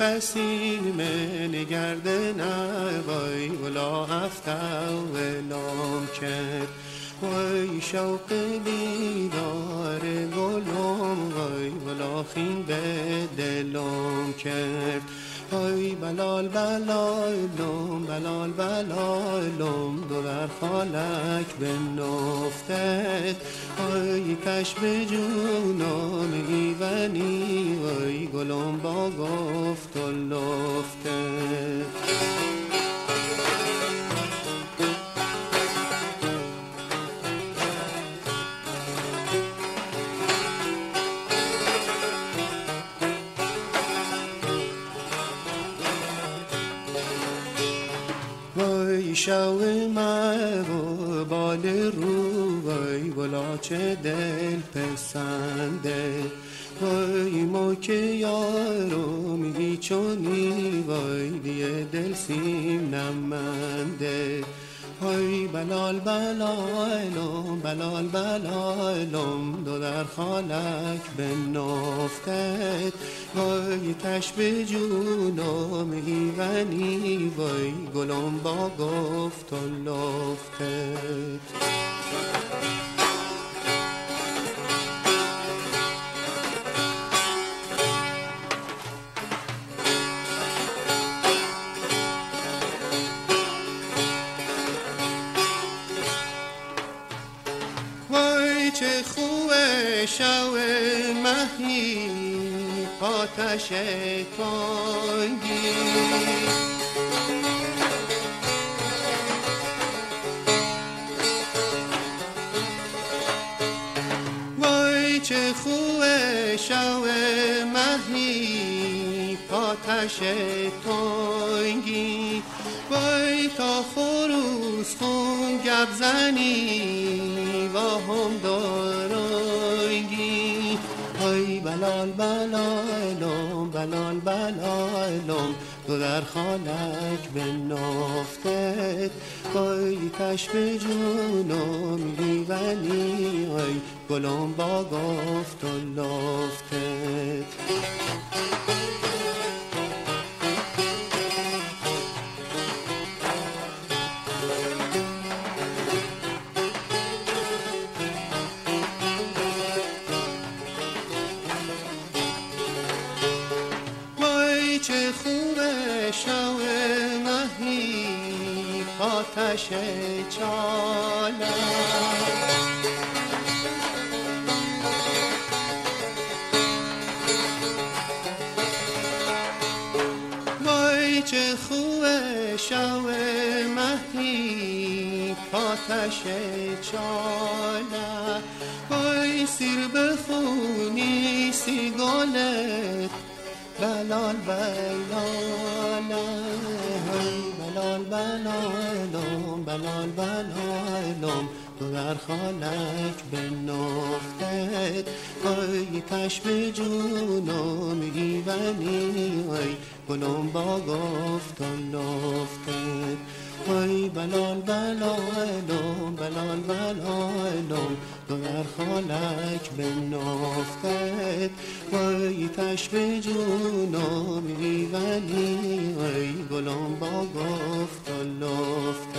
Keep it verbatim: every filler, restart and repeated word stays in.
پسیم نگردنه وای گلا افتر ولام کرد وای شوق دیدار گلم وای گلا خین به دلم کرد وای بلال بلالم بلال بلالم دو در خالک بنفتد وای کش به جونم ایونی وای گلم با گفت و لفتد وای شو مرو بال رو وای گلا چه دل پسنده وای ما که یارو میگی چونی وای دیه دل سیم نمنده وای بلال بلالم بلال بلالم دو در خالک بنفتد وای کش به جونم ایونی وای گلم با گفت و لفتد وای چه خوبه شو مهی آتش تنگی وای چه خوبه شو مهی آتش تنگی وای تا خروس خون گب زنی و هم دارنگی وای بلال بلالم بلال بلالم دو در خالک بنفتد وای کش به جونم لیونی وای گلم با گفت و لفتد چه خوبه شو مهی آتش چاله وای چه خوبه شو مهی آتش چاله وای سیر بخونی سی گلت بلال بلال بلال بلالم بلال بلالم دو در خالک بنفتد وای کش به جونم ایونی وای گلم با گفت و لفتد وای بلال بلالم بلال بلالم دو در خالک بنفتد وای کش به جونم ایونی وای گلم با گفت و لفتد